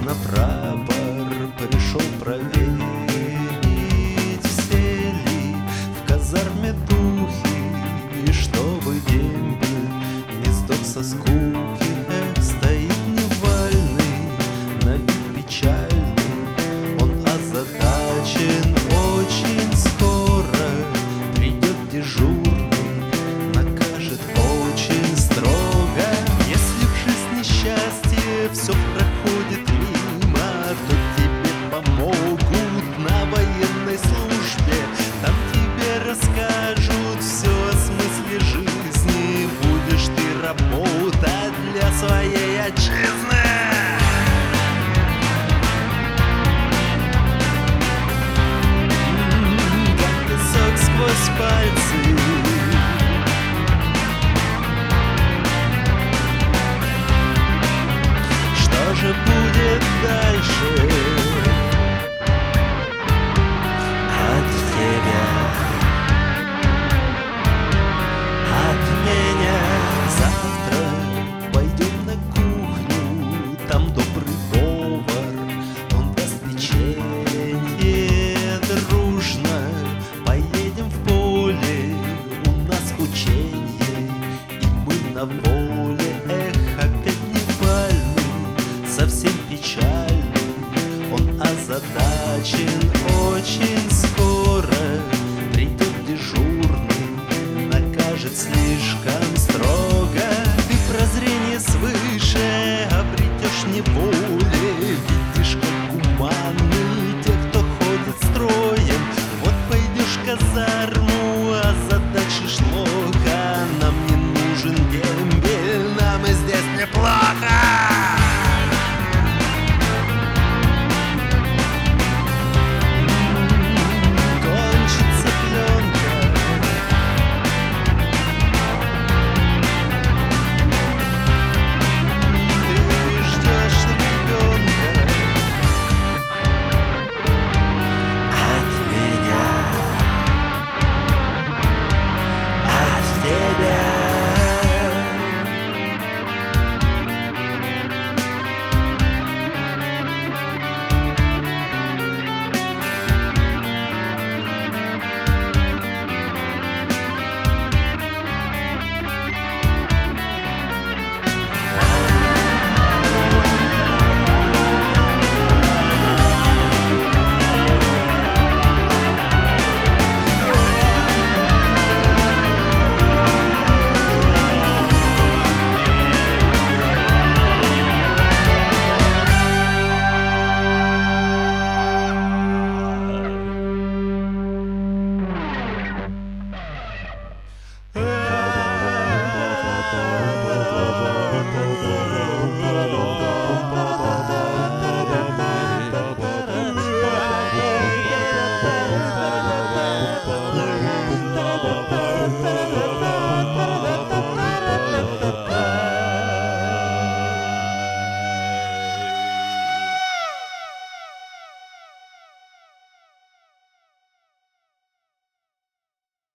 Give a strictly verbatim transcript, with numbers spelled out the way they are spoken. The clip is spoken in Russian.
на прапор пришел проверить, все ли в казарме духи, и чтобы дембель не сдох со скуки. Эх, стоит невольный, на вид печальный, он озадачен. Очень скоро придет дежурный, накажет очень строго. Если в жизни счастье все проходит мимо, то тебе помогут на военной службе. Там тебе расскажут все о смысле жизни. Будешь ты работать для своей отчизны. Как песок сквозь пальцы, что же будет дальше от тебя, от меня? Завтра пойдем на кухню, там добрый повар, он даст печенье. Дружно поедем в поле, у нас ученье, и мы на воле. Эх, опять невольный, совсем печальный, он озадачен. Очень скоро придет дежурный, накажет слишком